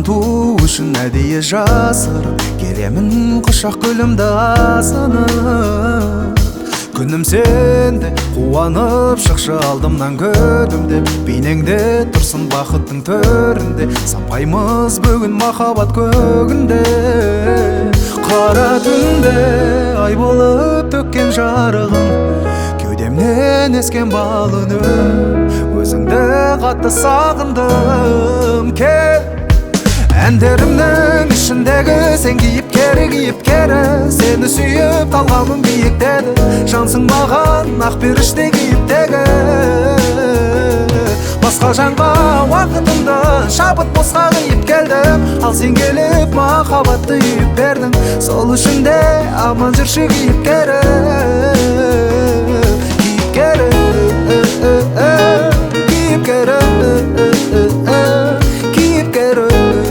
туу үшін әдейі жасырып келемін құшақ гүлімді асынып. Күнім сенде қуанып шықшы алдымнан күнімде, бейнеңде тұрсын бақыттың төрінде, сампаймыз бүгін махаббат көгінде. Қара түнде ай болып төккен жарығын, кеудемнен ескен бал үнім, өзіңді қатты сағындым. Кел әндерімнің ішіндегі сен кейіпкері, сені сүйіп талғамым биіктеді, жансың маған ақ періште кейіптегі. Басқа жанға уақытымды шабыт босқа қиып келдім, ал сен келіп махаббатты үйіп бердің. Сол үшін де аман жүрші кейіпкері, кейіпкері, кейіпкері, кейіпкері.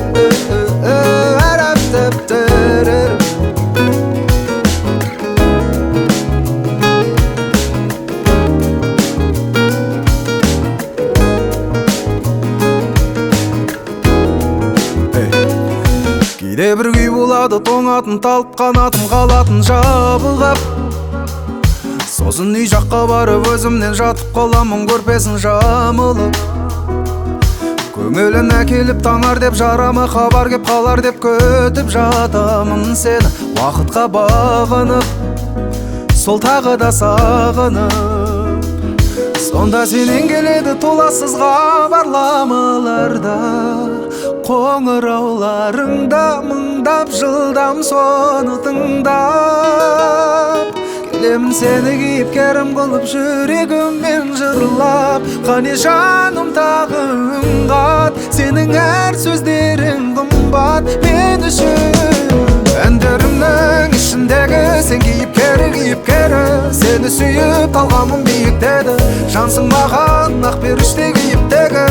Кейде бір күй болады, тоңатын талып қанатым қалатын жабығып. Сосын үй жаққа барып өзімнен жатып қаламын көрпесін жамылып. Көңілін әкеліп таңар деп жарама хабар кеп қалар деп көтіп жатамын сені уақытқа бағынып, сол тағы да сағынып. Сонда сенен келеді толассыз хабарламаларда, қоңырауларыңда мыңдап жылдам соны тыңдап. Келемін сені кейіпкерім қылып жүрегіммен жырлап, қане жаным тағы үн қат, сенің әр сөздерің қымбат мен үшін. Әндерімнің ішіндегі сен кейіпкері, сені сүйіп талғамым биіктеді, жансың маған ақ періште кейіптегі.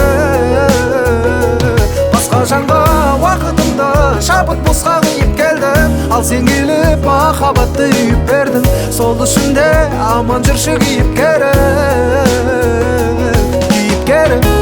Басқа жанға уақытымды шабыт босқа қиып келдім, ал сен келіп махаббатты үйіп бердің. Сол үшін де аман жүрші кейіпкері, кейіпкері.